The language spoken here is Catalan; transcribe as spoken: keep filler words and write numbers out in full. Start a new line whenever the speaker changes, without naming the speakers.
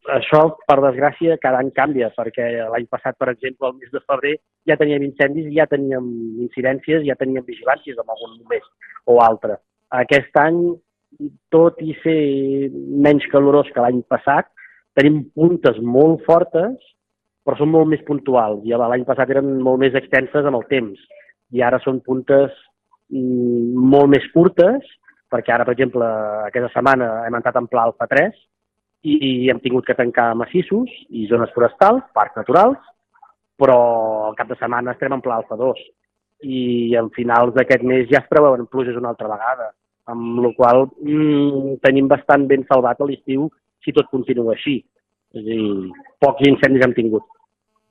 això, per desgràcia, cada any canvia, perquè l'any passat, per exemple, al mes de febrer ja teníem incendis, ja teníem incidències, ja teníem vigilàncies en algun moment o altre. Aquest any, tot i ser menys calorós que l'any passat, tenim puntes molt fortes, però són molt més puntuals. I l'any passat eren molt més extenses amb el temps. I ara són puntes molt més curtes, perquè ara, per exemple, aquesta setmana hem entrat en pla alfa tres i hem tingut que tancar massissos i zones forestals, parcs naturals, però al cap de setmana estarem en pla alfa dos. I a finals d'aquest mes ja es preveuen pluges una altra vegada, amb la qual cosa mmm, tenim bastant ben salvat a l'estiu si tot continua així. És a dir, pocs incendis hem tingut.